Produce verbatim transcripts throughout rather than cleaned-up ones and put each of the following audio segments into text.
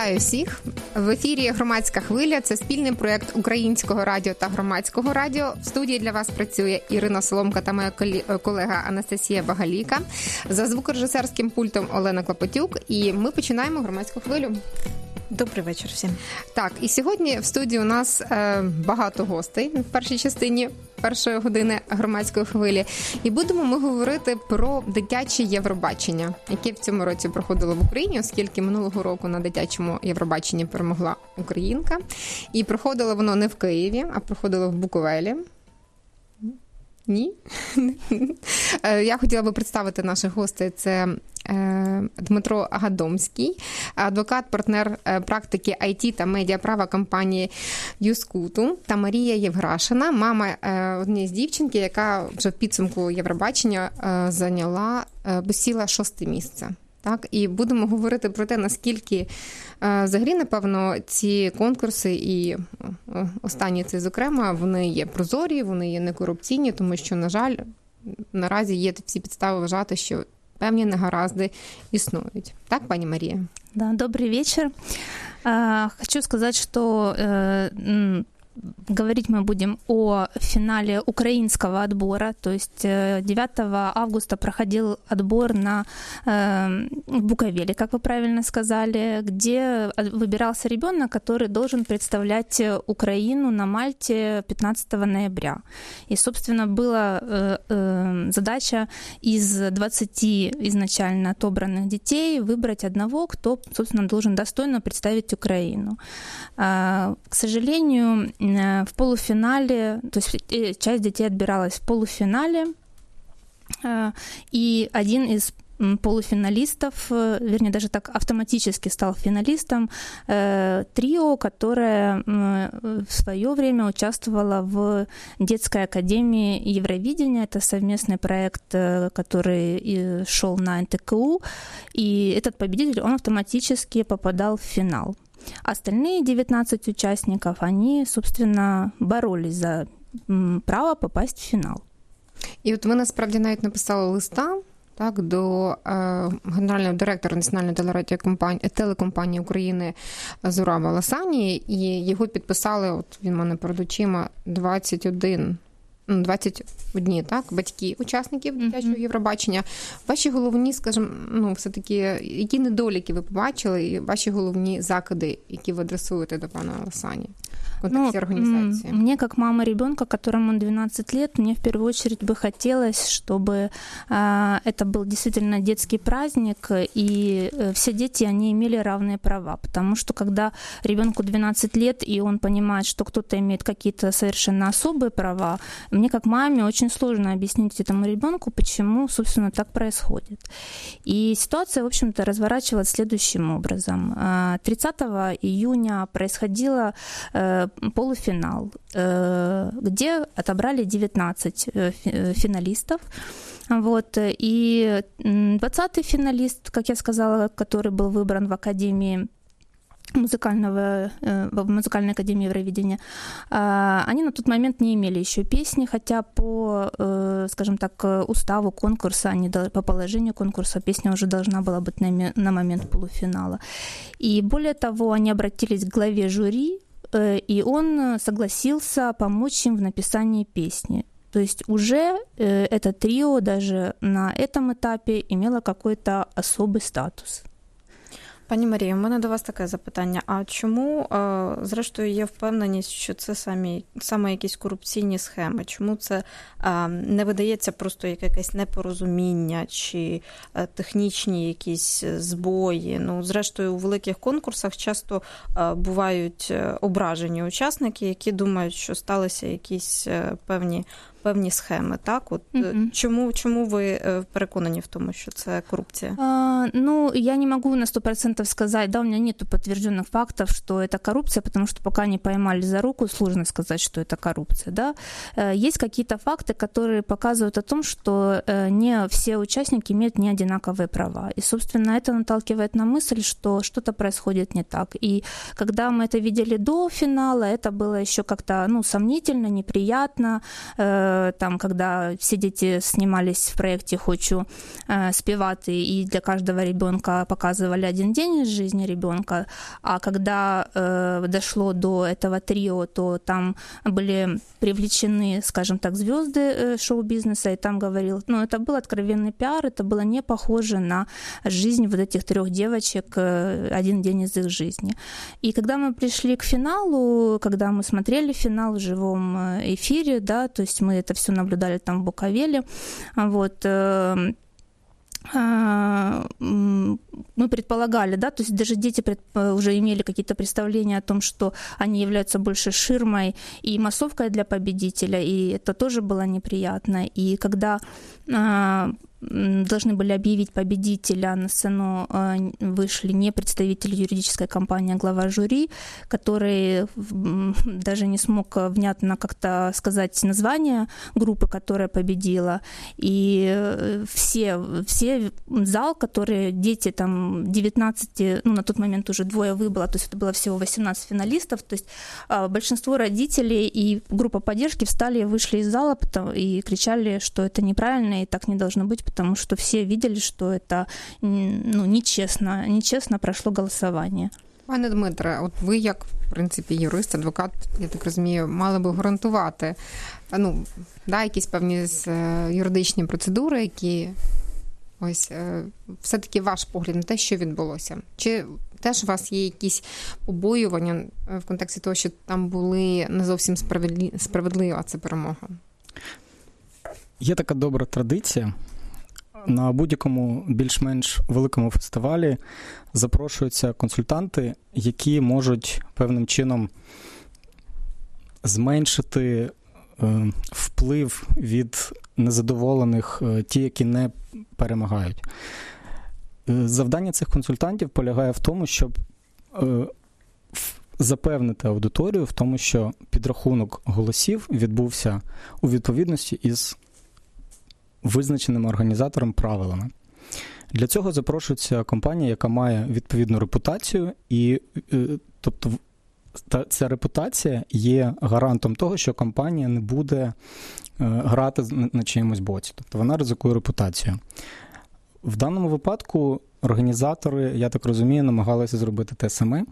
Вітаю всіх! В ефірі «Громадська хвиля» – це спільний проєкт Українського радіо та Громадського радіо. В студії для вас працює Ірина Соломка та моя колега Анастасія Багаліка. За звукорежисерським пультом Олена Клопотюк. І ми починаємо «Громадську хвилю». Добрий вечір всім. Так, і сьогодні в студії у нас е, багато гостей в першій частині першої години «Громадської хвилі». І будемо ми говорити про дитяче Євробачення, яке в цьому році проходило в Україні, оскільки минулого року на дитячому Євробаченні перемогла українка. І проходило воно не в Києві, а проходило в Буковелі. Ні. Я хотіла би представити наших гостей. Це Дмитро Гадомський, адвокат, партнер практики ай ті та медіаправа компанії Юскуту, та Марія Євграшина, мама однієї з дівчинки, яка вже в підсумку Євробачення зайняла, посіла шосте місце. Так, і будемо говорити про те, наскільки взагалі, напевно, ці конкурси і останні це, зокрема, вони є прозорі, вони є некорупційні, тому що, на жаль, наразі є всі підстави вважати, що певні негаразди існують. Так, пані Марія? Да, добрый вечер. Хочу сказать, что говорить мы будем о финале украинского отбора, то есть девятого августа проходил отбор на э, Буковеле, как вы правильно сказали, где выбирался ребенок, который должен представлять Украину на Мальте пятнадцатого ноября. И, собственно, была э, э, задача из двадцати изначально отобранных детей выбрать одного, кто, собственно, должен достойно представить Украину. Э, к сожалению, в полуфинале, то есть часть детей отбиралась в полуфинале, и один из полуфиналистов, вернее, даже так автоматически стал финалистом, трио, которое в свое время участвовало в детской академии Евровидения. Это совместный проект, который шел на эн тэ ка у, и этот победитель, он автоматически попадал в финал. Остальные девятнадцать участников, они, собственно, боролись за право попасть в фінал. І от ви, насправді, навіть написали листа, так, до е, генерального директора Національної телерадіокомпанії, телекомпанії України Зураба Ласані, і його підписали, от він в мене перед очима, двадцять один двадцять одні, так, батьки учасників дитячого Євробачення. Ваші головні, скажімо, ну, все-таки, які недоліки ви побачили, і ваші головні закиди, які ви адресуєте до пана Ласані в контексті ну, организации? Мне, как мама ребенка, которому двенадцать лет, мне в первую очередь бы хотелось, чтобы э, это был действительно детский праздник, и э, все дети, они имели равные права, потому что когда ребенку двенадцать лет, и он понимает, что кто-то имеет какие-то совершенно особые права, мне, как маме, очень сложно объяснить этому ребенку, почему, собственно, так происходит. И ситуация, в общем-то, разворачивалась следующим образом. тридцатого июня происходило э, полуфинал, э, где отобрали девятнадцать э, финалистов. Вот, и двадцатый финалист, как я сказала, который был выбран в Академии музыкального, в музыкальной академии Евровидения, они на тот момент не имели еще песни, хотя по, скажем так, уставу конкурса, они, по положению конкурса, песня уже должна была быть на, на момент полуфинала. И более того, они обратились к главе жюри, и он согласился помочь им в написании песни. То есть уже это трио даже на этом этапе имело какой-то особый статус. Пані Марія, у мене до вас таке запитання. А чому, зрештою, є впевненість, що це самі, саме якісь корупційні схеми? Чому це не видається просто як якесь непорозуміння чи технічні якісь збої? Ну, зрештою, у великих конкурсах часто бувають ображені учасники, які думають, що сталися якісь певні певні схеми, так? От mm-hmm. чому, чому ви переконані в тому, що це коррупция? А, ну, я не могу на сто процентов сказать, да, у меня нет подтвержденных фактов, что это коррупция, потому что пока не поймали за руку, сложно сказать, что это коррупция, да. Есть какие-то факты, которые показывают о том, что не все участники имеют не одинаковые права. И, собственно, это наталкивает на мысль, что что-то происходит не так. И когда мы это видели до финала, это было еще как-то, ну, сомнительно, неприятно, там, когда все дети снимались в проекте «Хочу спевать», и для каждого ребенка показывали один день из жизни ребенка, а когда дошло до этого трио, то там были привлечены, скажем так, звезды шоу-бизнеса, и там говорил, ну, это был откровенный пиар, это было не похоже на жизнь вот этих трех девочек, один день из их жизни. И когда мы пришли к финалу, когда мы смотрели финал в живом эфире, да, то есть мы это все наблюдали там в Буковеле, вот, мы предполагали, да, то есть даже дети уже имели какие-то представления о том, что они являются больше ширмой и массовкой для победителя, и это тоже было неприятно. И когда должны были объявить победителя, на сцену вышли не представитель юридической компании, а глава жюри, который даже не смог внятно как-то сказать название группы, которая победила. И все, все зал, которые дети там девятнадцать, ну на тот момент уже двое выбыло, то есть это было всего восемнадцать финалистов, то есть большинство родителей и группа поддержки встали и вышли из зала и кричали, что это неправильно и так не должно быть, потому что все видели, что это, ну, нечестно, нечестно прошло голосування. Пане Дмитре, от ви як, в принципі, юрист, адвокат, я так розумію, мали би гарантувати, ну, да, якісь певні юридичні процедури, які, ось, все-таки ваш погляд на те, що відбулося. Чи теж у вас є якісь побоювання в контексті того, що там були не зовсім справедлі... справедлива ця перемога? Є така добра традиція. На будь-якому більш-менш великому фестивалі запрошуються консультанти, які можуть певним чином зменшити е, вплив від незадоволених, е, ті, які не перемагають. Е, завдання цих консультантів полягає в тому, щоб е, запевнити аудиторію в тому, що підрахунок голосів відбувся у відповідності із визначеними організатором правилами. Для цього запрошується компанія, яка має відповідну репутацію, і тобто та, ця репутація є гарантом того, що компанія не буде грати на чиємусь боці. Тобто вона ризикує репутацію. В даному випадку організатори, я так розумію, намагалися зробити те саме.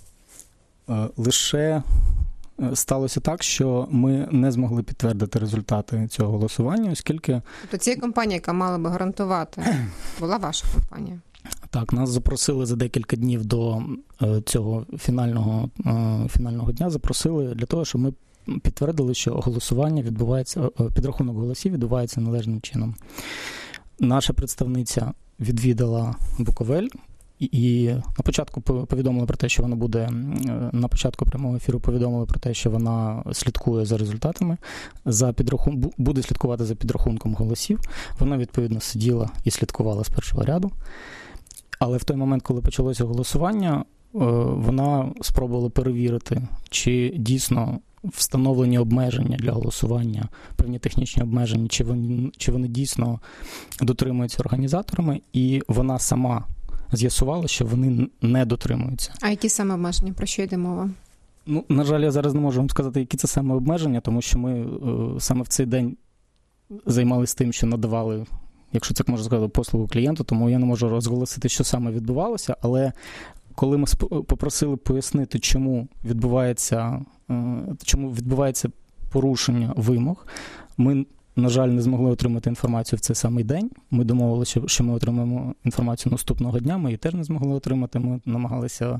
Лише сталося так, що ми не змогли підтвердити результати цього голосування, оскільки... Тобто ця компанія, яка мала би гарантувати, була ваша компанія? Так, нас запросили за декілька днів до цього фінального, фінального дня, запросили для того, щоб ми підтвердили, що голосування відбувається, підрахунок голосів відбувається належним чином. Наша представниця відвідала Буковель, і на початку повідомили про те, що вона буде, на початку прямого ефіру повідомили про те, що вона слідкує за результатами, за підрахун... буде слідкувати за підрахунком голосів. Вона, відповідно, сиділа і слідкувала з першого ряду. Але в той момент, коли почалося голосування, вона спробувала перевірити, чи дійсно встановлені обмеження для голосування, певні технічні обмеження, чи вони, чи вони дійсно дотримуються організаторами, і вона сама з'ясувала, що вони не дотримуються. А які саме обмеження? Про що йде мова? Ну, на жаль, я зараз не можу вам сказати, які це саме обмеження, тому що ми е, саме в цей день займалися тим, що надавали, якщо так можна сказати, послугу клієнту, тому я не можу розголосити, що саме відбувалося, але коли ми попросили пояснити, чому відбувається, е, чому відбувається порушення вимог, ми, на жаль, не змогли отримати інформацію в цей самий день. Ми домовилися, що ми отримаємо інформацію наступного дня, ми її теж не змогли отримати. Ми намагалися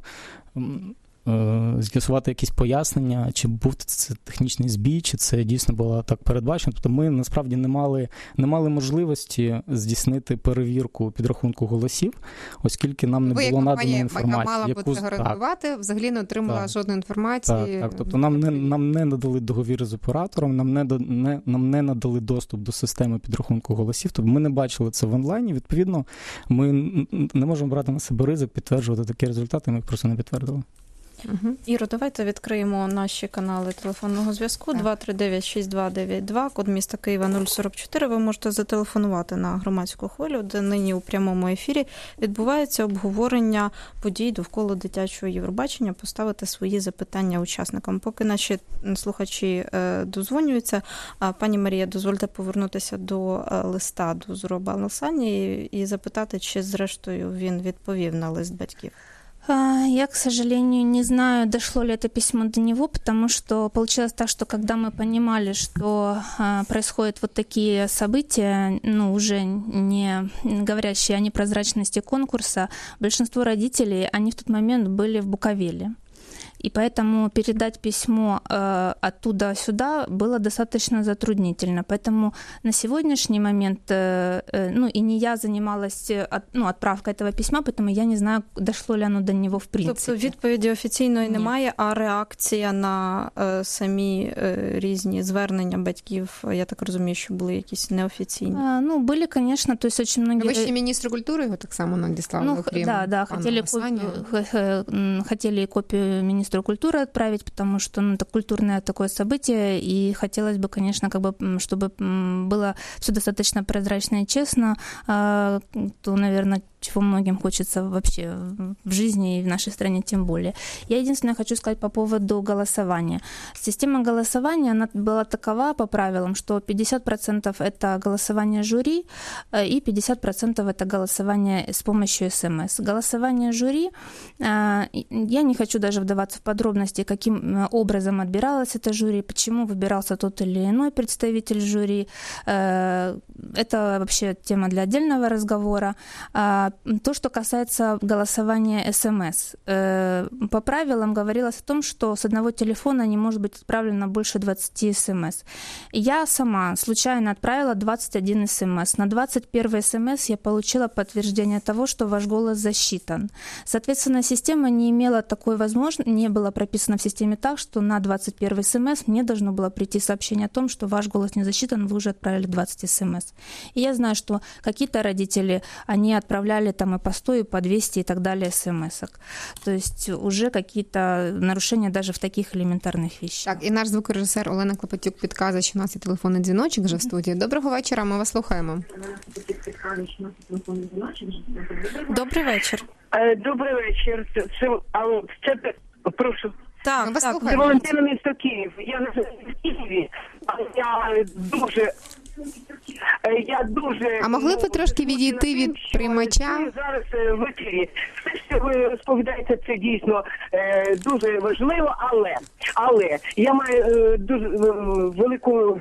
е, з'ясувати якісь пояснення, чи був це технічний збій, чи це дійсно було так передбачено. Тобто ми, насправді, не мали, не мали можливості здійснити перевірку підрахунку голосів, оскільки нам не Ви, було надано інформації. Ви, як компанія, яка мала бути гарантувати, взагалі не отримала так. жодної інформації. Так, так. Тобто нам не, нам не надали договір з оператором, нам не, не, нам не надали доступ до системи підрахунку голосів, тобто ми не бачили це в онлайні, відповідно, ми не можемо брати на себе ризик підтверджувати такі результати, ми їх просто не підтвердили. Угу. Іро, давайте відкриємо наші канали телефонного зв'язку. два три дев'ять шість два дев'ять два, код міста Києва нуль сорок чотири. Ви можете зателефонувати на громадську хвилю, де нині у прямому ефірі відбувається обговорення подій довкола дитячого Євробачення, поставити свої запитання учасникам. Поки наші слухачі дозвонюються, пані Марія, дозвольте повернутися до листа до Зуроба Алсані і запитати, чи зрештою він відповів на лист батьків. Я, к сожалению, не знаю, дошло ли это письмо до него, потому что получилось так, что когда мы понимали, что происходят вот такие события, ну, уже не говорящие о непрозрачности конкурса, большинство родителей, они в тот момент были в Буковеле. И поэтому передать письмо э, оттуда сюда было достаточно затруднительно. Поэтому на сегодняшний момент, э, э, ну и не я занималась от, ну, отправкой этого письма, поэтому я не знаю, дошло ли оно до него в принципе. Тобто відповіді офіційної Ні. немає, а реакція на е, самі е, різні звернення батьків, я так розумію, що були якісь неофіційні? А, ну, были, конечно, то есть очень многие... Ви ще міністру культури його так само надіслали, ну, окрім да, да, хотели, копию, хотели копию министру культуры отправить, потому что ну, это культурное такое событие, и хотелось бы, конечно, как бы, чтобы было все достаточно прозрачно и честно, то, наверное, чего многим хочется вообще в жизни и в нашей стране тем более. Я единственное хочу сказать по поводу голосования. Система голосования, она была такова по правилам, что пятьдесят процентов это голосование жюри и пятьдесят процентов это голосование с помощью СМС. Голосование жюри, я не хочу даже вдаваться в подробности, каким образом отбиралось это жюри, почему выбирался тот или иной представитель жюри. Это вообще тема для отдельного разговора. То, что касается голосования СМС. По правилам говорилось о том, что с одного телефона не может быть отправлено больше двадцать СМС. Я сама случайно отправила двадцать один СМС. На двадцать первый СМС я получила подтверждение того, что ваш голос засчитан. Соответственно, система не имела такой возможности, не было прописано в системе так, что на двадцать первый СМС мне должно было прийти сообщение о том, что ваш голос не засчитан, вы уже отправили двадцать СМС. И я знаю, что какие-то родители, они отправляли там и по сто, и по двести, и так далее смс-ок. То есть уже какие-то нарушения даже в таких элементарных вещах. Так, і наш звукорежисер Олена Клопотюк підказує, що у нас є телефонний дзвіночок вже в студії. Доброго вечора, ми вас слухаємо. Добрий вечір. Добрий вечір. Це, алло, це, прошу. Так, ми вас так. слухаємо. Це Валентина, місто Київ. Я не в Києві, але я дуже... Я дуже... А могли б ви трошки відійти від приймача? Зараз в ефірі. Все, що ви розповідаєте, це дійсно е, дуже важливо, але, але я маю е, дуже е, велику...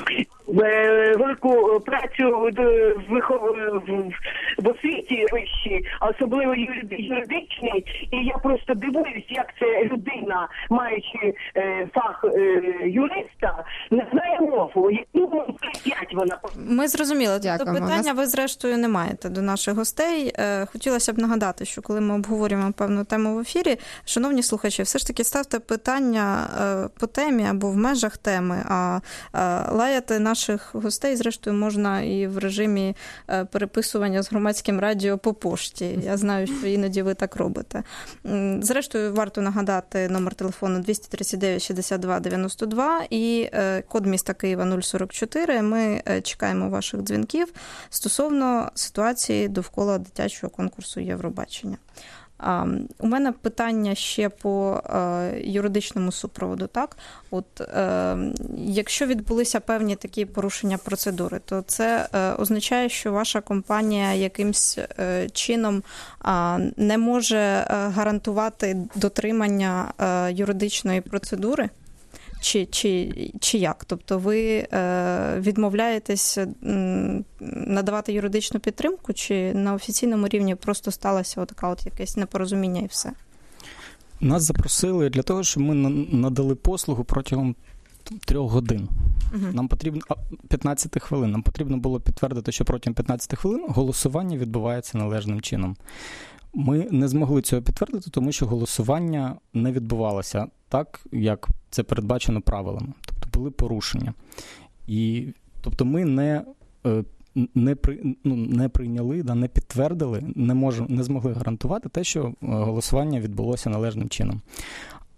велику працю в, в, в освіті вищій, особливо юридичній, і я просто дивуюсь, як це людина, маючи е, фах е, юриста, не знає мову, яку мову прип'ять вона. Ми зрозуміли. Дякуємо. Тобто питання ви, зрештою, не маєте до наших гостей. Хотілося б нагадати, що коли ми обговорюємо певну тему в ефірі, шановні слухачі, все ж таки ставте питання по темі або в межах теми, а лаяти наших гостей, зрештою, можна і в режимі переписування з громадським радіо по пошті. Я знаю, що іноді ви так робите. Зрештою, варто нагадати номер телефону двісті тридцять дев'ять шістдесят два дев'яносто два і код міста Києва нуль сорок чотири. Ми чекаємо ваших дзвінків стосовно ситуації довкола дитячого конкурсу Євробачення. У мене питання ще по юридичному супроводу. Так? От, якщо відбулися певні такі порушення процедури, то це означає, що ваша компанія якимсь чином не може гарантувати дотримання юридичної процедури? Чи, чи, чи як? Тобто ви е, відмовляєтесь надавати юридичну підтримку, чи на офіційному рівні просто сталося отака от якесь непорозуміння і все? Нас запросили для того, щоб ми надали послугу протягом трьох годин. Угу. Нам потрібно п'ятнадцять хвилин. Нам потрібно було підтвердити, що протягом п'ятнадцять хвилин голосування відбувається належним чином. Ми не змогли цього підтвердити, тому що голосування не відбувалося так, як це передбачено правилами. Тобто були порушення. І, тобто ми не, не, при, ну, не прийняли, да, не підтвердили, не, можемо, не змогли гарантувати те, що голосування відбулося належним чином.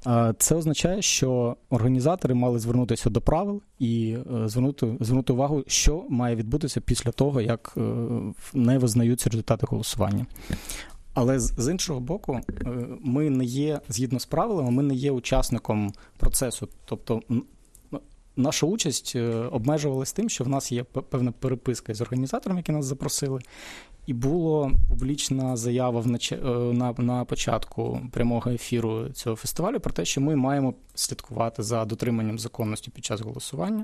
Це означає, що організатори мали звернутися до правил і звернути, звернути увагу, що має відбутися після того, як не визнаються результати голосування. Але з іншого боку, ми не є, згідно з правилами, ми не є учасником процесу. Тобто наша участь обмежувалась тим, що в нас є певна переписка з організаторами, які нас запросили, і була публічна заява в нач... на, на початку прямого ефіру цього фестивалю про те, що ми маємо слідкувати за дотриманням законності під час голосування.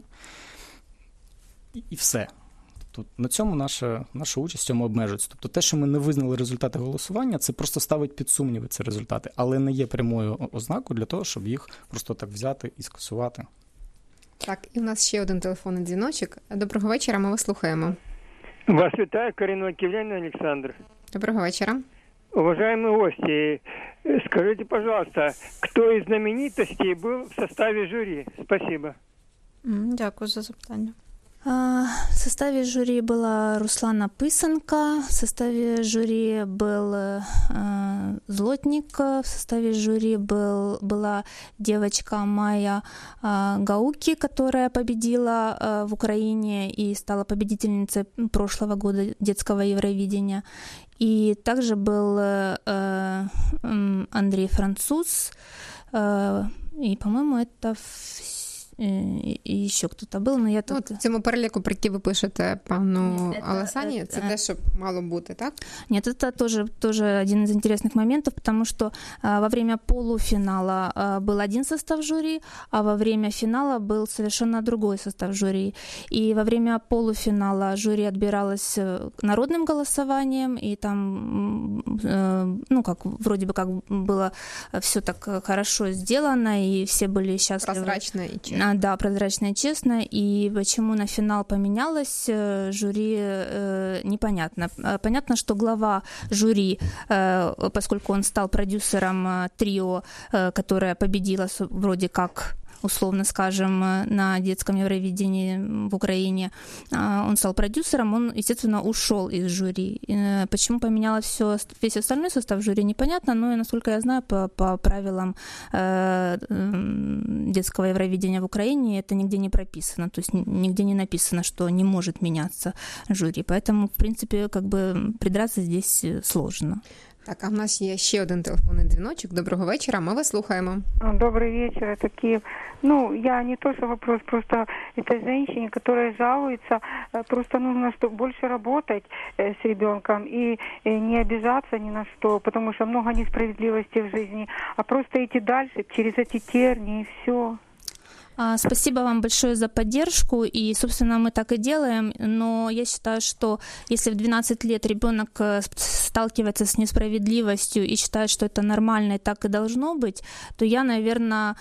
І, і все. Тобто на цьому наша, наша участь цьому обмежується. Тобто те, що ми не визнали результати голосування, це просто ставить під сумніви ці результати, але не є прямою ознакою для того, щоб їх просто так взяти і скасувати. Так, і в нас ще один телефонний дзвіночок. Доброго вечора, ми вас слухаємо. Вас вітаю, коренной киевлянин Александр. Доброго вечера. Уважаемые гости, скажите, пожалуйста, кто из знаменитостей был в составе жюри? Спасибо. Дякую за запитання. В составе жюри была Руслана Пысенко, в составе жюри был э, Злотник, в составе жюри был, была девочка Майя э, Гауки, которая победила э, в Украине и стала победительницей прошлого года детского Евровидения. И также был э, э, Андрей Француз, э, и, по-моему, это все. І ще хтось був, але я тут... Ну, в цьому переліку, про який ви пишете пану Аласані, це те, що мало бути, так? Нет, это тоже, тоже один из интересных моментов, потому что а, во время полуфинала а, был один состав жюри, а во время финала был совершенно другой состав жюри. И во время полуфинала жюри отбиралось народным голосованием, и там, э, ну, как, вроде бы как было все так хорошо сделано, и все были счастливы. Прозрачно и честно. А, да, прозрачно и честно. И почему на финал поменялось жюри, э, непонятно. Понятно, что глава жюри, э, поскольку он стал продюсером э, трио, э, которое победило вроде как, условно скажем, на детском Евровидении в Украине, он стал продюсером, он, естественно, ушел из жюри. Почему поменялось все, весь остальной состав жюри, непонятно, но, насколько я знаю, по, по правилам э, детского Евровидения в Украине это нигде не прописано, то есть нигде не написано, что не может меняться жюри. Поэтому, в принципе, как бы придраться здесь сложно. Так, а в нас є ще один телефонний дзвіночок. Доброго вечора, ми вас слухаємо. Добрый вечер, это Киев. Ну, я не то, что вопрос, просто этой женщине, которая жалуется, просто нужно что, больше работать с ребенком и не обижаться ни на что, потому что много несправедливости в жизни, а просто идти дальше через эти тернии и все. Спасибо вам большое за поддержку, и, собственно, мы так и делаем, но я считаю, что если в двенадцать лет ребенок сталкивается с несправедливостью и считает, что это нормально и так и должно быть, то я, наверное,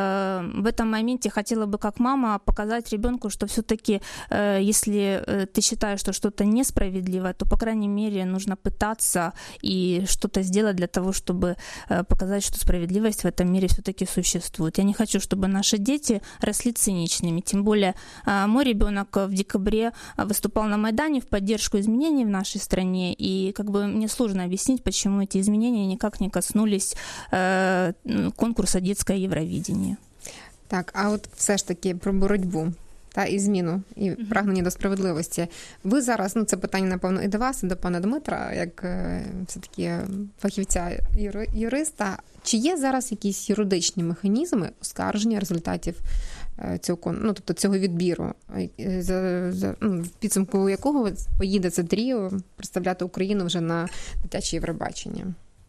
в этом моменте хотела бы как мама показать ребенку, что все-таки, если ты считаешь, что что-то несправедливо, то, по крайней мере, нужно пытаться и что-то сделать для того, чтобы показать, что справедливость в этом мире все-таки существует. Я не хочу, чтобы наши дети росли циничными. Тем более мой ребенок в декабре выступал на Майдане в поддержку изменений в нашей стране, и как бы мне сложно объяснить, почему эти изменения никак не коснулись э, конкурса «Детское Евровидение». Так, а от все ж таки про боротьбу та і зміну, і mm-hmm. прагнення до справедливості. Ви зараз, ну це питання, напевно, і до вас, і до пана Дмитра, як все-таки фахівця юри, юриста. Чи є зараз якісь юридичні механізми оскарження результатів цього, ну, тобто цього відбіру, за, за, ну, в підсумку якого поїде це тріо представляти Україну вже на дитяче Євробачення?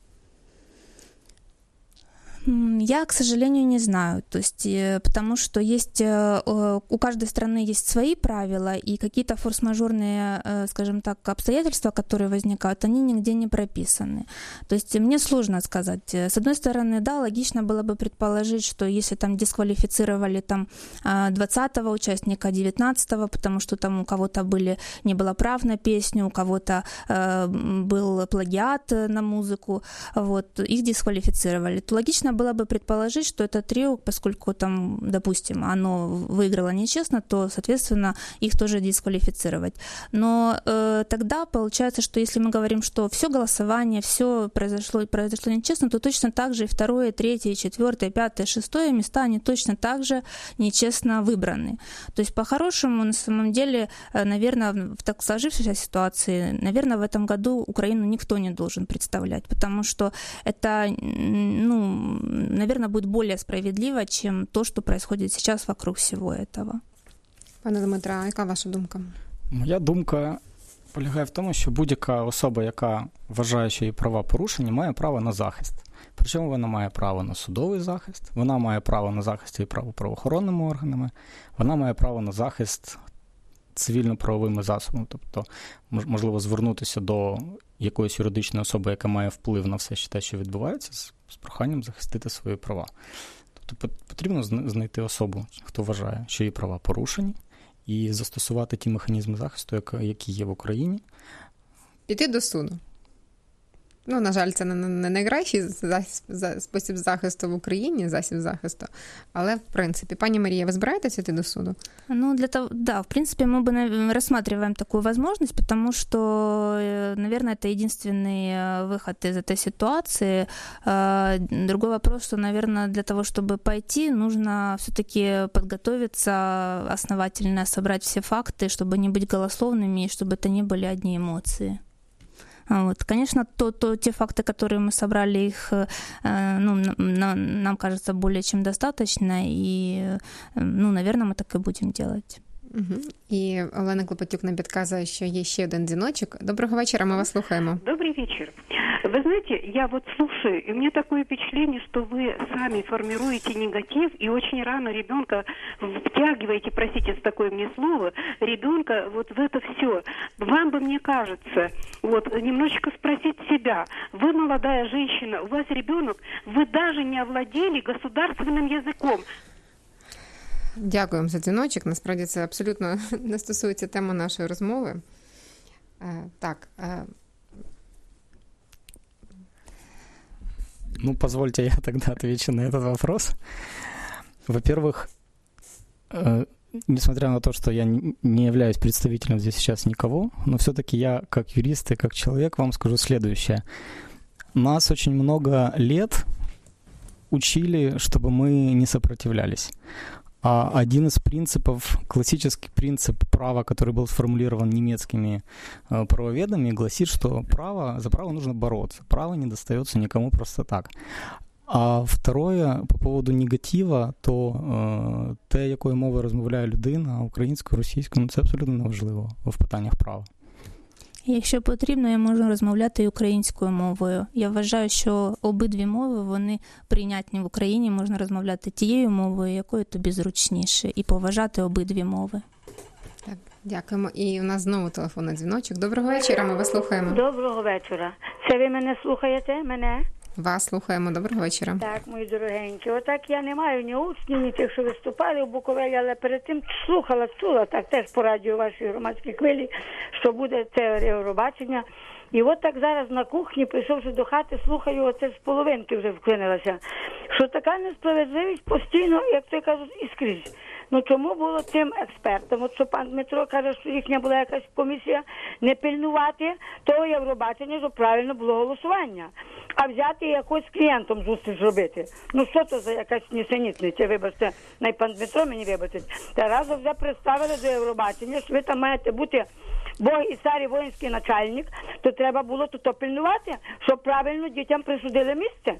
Я, к сожалению, не знаю, то есть, потому что есть, у каждой страны есть свои правила, и какие-то форс-мажорные, скажем так, обстоятельства, которые возникают, они нигде не прописаны. То есть мне сложно сказать. С одной стороны, да, логично было бы предположить, что если там дисквалифицировали там двадцатого участника, девятнадцатого, потому что там у кого-то были, не было прав на песню, у кого-то был плагиат на музыку, вот, их дисквалифицировали, то логично было бы предположить, что это трио, поскольку там, допустим, оно выиграло нечестно, то, соответственно, их тоже дисквалифицировать. Но э, тогда получается, что если мы говорим, что все голосование, все произошло, произошло нечестно, то точно так же и второе, третье, четвертое, пятое, шестое места, они точно так же нечестно выбраны. То есть, по-хорошему, на самом деле, наверное, в так сложившейся ситуации, наверное, в этом году Украину никто не должен представлять, потому что это, ну, наверное, будет более справедливо, чем то, что происходит сейчас вокруг всего этого. Пане Дмитре, а яка ваша думка? Моя думка полягає в тому, що будь-яка особа, яка вважає, що її права порушені, має право на захист. Причому вона має право на судовий захист, вона має право на захист своїх прав правоохоронними органами, вона має право на захист цивільно-правовими засобами, тобто, можливо, звернутися до якоїсь юридичної особи, яка має вплив на все те, що відбувається, з, з проханням захистити свої права. Тобто потрібно знайти особу, хто вважає, що її права порушені, і застосувати ті механізми захисту, які є в Україні. Піти до суду. Ну, на жаль, це не найкращий спосіб захисту в Україні, засіб захисту, але, в принципі, пані Марія, ви збираєтесь йти до суду? Ну, для того, да, в принципе, мы бы рассматриваем такую возможность, потому что, наверное, это единственный выход из этой ситуации. Другой вопрос, что, наверное, для того, чтобы пойти, нужно все-таки подготовиться основательно, собрать все факты, чтобы не быть голословными, и чтобы это не были одни эмоции. Вот. Конечно, то, то, те факты, которые мы собрали, их, ну, нам, нам кажется более чем достаточно, и, ну, наверное, мы так и будем делать. Угу. І Олена Клопотюк нам підказує, що є ще один дзвіночок. Доброго вечора, ми вас слухаємо. Добрый вечер. Вы знаете, я вот слушаю, и у меня такое впечатление, что вы сами формируете негатив, и очень рано ребенка втягиваете, простите за такое мне слово, ребенка вот в это все. Вам бы, мне кажется, вот немножечко спросить себя. Вы молодая женщина, у вас ребенок, вы даже не овладели государственным языком. Дякуємо за дзвіночок. Насправді це абсолютно не стосується теми нашої розмови. Так. Ну, позвольте, я тогда отвечу на этот вопрос. Во-первых, э, несмотря на то, что я не являюсь представителем здесь сейчас никого, но все-таки я, как юрист и как человек, вам скажу следующее. Нас очень много лет учили, чтобы мы не сопротивлялись. А один из принципов, классический принцип права, который был сформулирован немецкими э, правоведами, гласит, что право, за право нужно бороться. Право не достается никому просто так. А второе, по поводу негатива, то е, те, якою мовою розмовляє людина, українською, російською, ну, це абсолютно неважливо в питаннях права. Якщо потрібно, я можу розмовляти і українською мовою. Я вважаю, що обидві мови, вони прийнятні в Україні, можна розмовляти тією мовою, якою тобі зручніше, і поважати обидві мови. Так, дякуємо. І у нас знову телефонний дзвіночок. Доброго вечора, ми вас слухаємо. Доброго вечора. Це ви мене слухаєте? Мене? Вас слухаємо. Доброго вечора. Так, мої дорогенькі. Отак я не маю ні учнів, ні тих, що виступали в Буковелі, але перед тим слухала, чула так теж по радіо вашій громадській хвилі, що буде це Євробачення. І от так зараз на кухні, прийшовши до хати, слухаю, оце з половинки вже вклинилася, що така несправедливість постійно, як то кажуть, і скрізь. Ну чому було тим експертам, от що пан Дмитро каже, що їхня була якась комісія, не пильнувати того Євробачення, щоб правильно було голосування, а взяти якось з клієнтом зустріч робити. Ну що це за якась нісенітниця, вибачте, най пан Дмитро мені вибачить. Та разом вже представили до Євробачення, що ви там маєте бути Бог і цар і воїнський начальник, то треба було тут пильнувати, щоб правильно дітям присудили місце.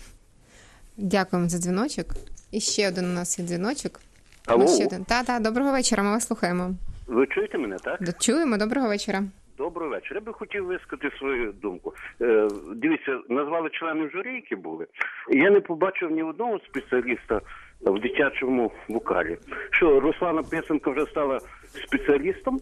Дякуємо за дзвіночок. І ще один у нас є дзвіночок. Алло. Ще один. Та-та, доброго вечора, ми вас слухаємо. Ви чуєте мене, так? Чуємо, доброго вечора. Доброго вечора. Я би хотів висказати свою думку. Е, дивіться, назвали членів журі, які були. Я не побачив ні одного спеціаліста в дитячому вокалі. Що, Руслана Писанко вже стала спеціалістом?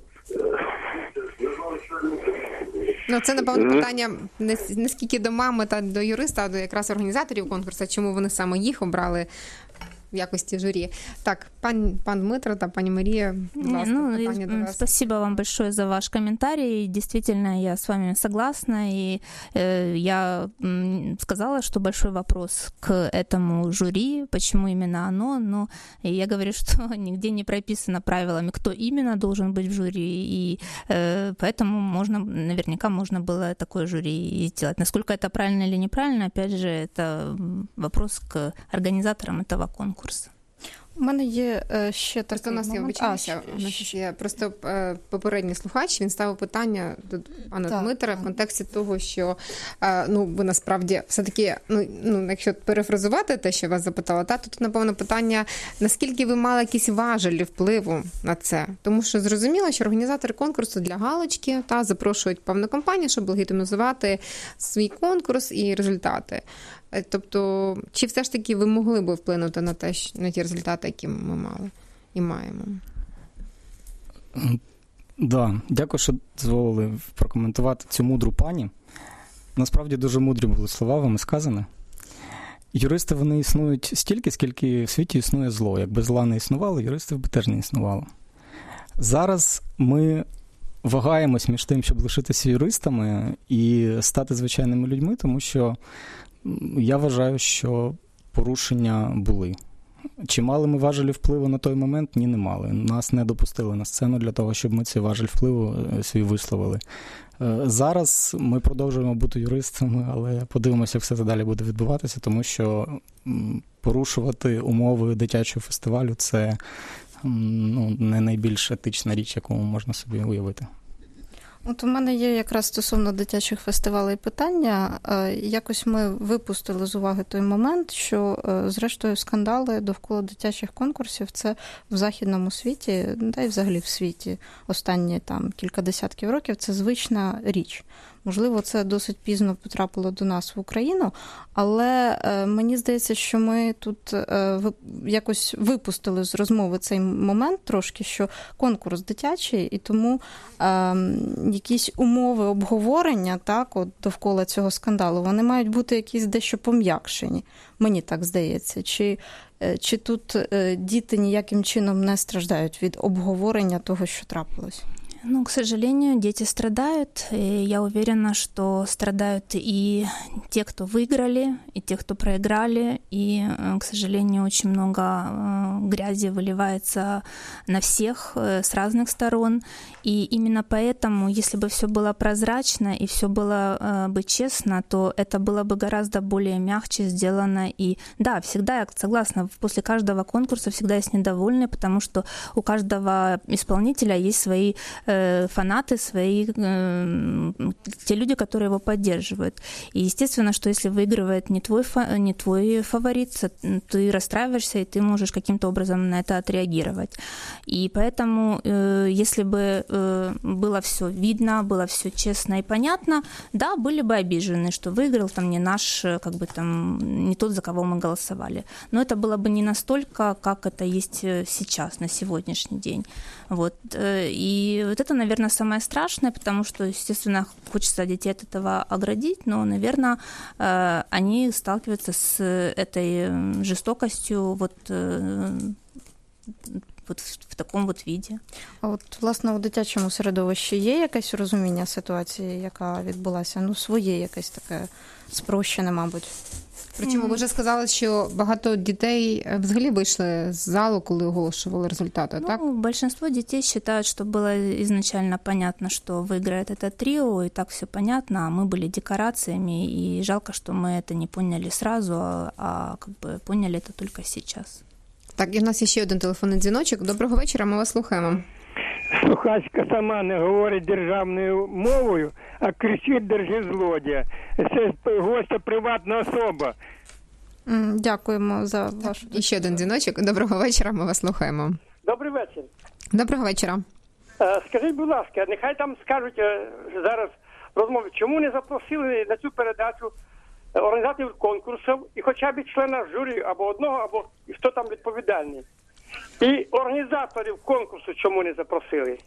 Ну, це, напевно, питання не, не скільки до мами та до юриста, а до якраз організаторів конкурсу, чому вони саме їх обрали. в якості журі. Так, пан, пан Дмитро та пані Марія, будь ласка, ну, питання до вас. Спасибо вам большое за ваш комментарий. Действительно, я с вами согласна, и э, я м, сказала, что большой вопрос к этому жюри, почему именно оно, но я говорю, что нигде не прописано правилами, кто именно должен быть в жюри, и э, поэтому можно, наверняка можно было такое жюри сделать. Насколько это правильно или неправильно, опять же, это вопрос к организаторам этого конкурса. У мене є ще такий Просто у нас є, вибачаюся, у нас є просто попередній слухач, він ставив питання до пана так, Дмитра в контексті того, що ну, ви насправді все-таки, ну, ну, якщо перефразувати те, що вас запитала, та, то тут, напевно, питання, наскільки ви мали якісь важелі впливу на це? Тому що зрозуміло, що організатори конкурсу для галочки та запрошують певну компанію, щоб легітимізувати свій конкурс і результати. Тобто, чи все ж таки ви могли б вплинути на те, на ті результати, які ми мали і маємо? Да, дякую, що дозволили прокоментувати цю мудру пані. Насправді дуже мудрі були слова вами сказані. Юристи, вони існують стільки, скільки в світі існує зло. Якби зла не існувало, юристів би теж не існувало. Зараз ми вагаємось між тим, щоб лишитися юристами і стати звичайними людьми, тому що я вважаю, що порушення були. Чи мали ми важелі впливу на той момент? Ні, не мали. Нас не допустили на сцену для того, щоб ми цей важель впливу свій висловили. Зараз ми продовжуємо бути юристами, але подивимося, як все це далі буде відбуватися, тому що порушувати умови дитячого фестивалю – це ну, не найбільш етична річ, яку можна собі уявити. От у мене є якраз стосовно дитячих фестивалей питання. Якось ми випустили з уваги той момент, що, зрештою, скандали довкола дитячих конкурсів – це в західному світі, та й взагалі в світі останні там кілька десятків років – це звична річ. Можливо, це досить пізно потрапило до нас в Україну, але е, мені здається, що ми тут е, якось випустили з розмови цей момент трошки, що конкурс дитячий, і тому е, якісь умови обговорення так, от, довкола цього скандалу, вони мають бути якісь дещо пом'якшені, мені так здається. Чи, е, чи тут е, діти ніяким чином не страждають від обговорення того, що трапилось? Ну, к сожалению, дети страдают, и я уверена, что страдают и те, кто выиграли, и те, кто проиграли, и, к сожалению, очень много грязи выливается на всех с разных сторон, и именно поэтому, если бы все было прозрачно и все было бы честно, то это было бы гораздо более мягче сделано, и да, всегда, я согласна, после каждого конкурса всегда есть недовольные, потому что у каждого исполнителя есть свои фанаты, свои, те люди, которые его поддерживают. И естественно, что если выигрывает не твой, не твой фаворит, ты расстраиваешься, и ты можешь каким-то образом на это отреагировать. И поэтому, если бы было все видно, было все честно и понятно, да, были бы обижены, что выиграл там не наш, как бы там, не тот, за кого мы голосовали. Но это было бы не настолько, как это есть сейчас, на сегодняшний день. Вот. И вот это, наверное, самое страшное, потому что, естественно, хочется детей от этого оградить, но, наверное, они сталкиваются с этой жестокостью вот, вот в такому от віді. А от, власне, у дитячому середовищі є якесь розуміння ситуації, яка відбулася? Ну, своє якесь таке спрощене, мабуть. Причому ви вже сказали, що багато дітей взагалі вийшли з залу, коли оголошували результати, ну, так? Большинство детей считают, что было изначально понятно, что выиграет это трио, и так все понятно, а мы были декорациями, и жалко, что мы это не поняли сразу, а, а как бы поняли это только сейчас. Так, і в нас є ще один телефонний дзвіночок. Доброго вечора, ми вас слухаємо. Слухачка сама не говорить державною мовою, а кричить «держи злодія». Це гостя приватна особа. Дякуємо за вашу... І ще один дзвіночок. Доброго вечора, ми вас слухаємо. Добрий вечір. Доброго вечора. Скажіть, будь ласка, нехай там скажуть зараз розмови, чому не запросили на цю передачу організаторів конкурсів і хоча б члена журі або одного, або хто там відповідальний. І організаторів конкурсу чому не запросили?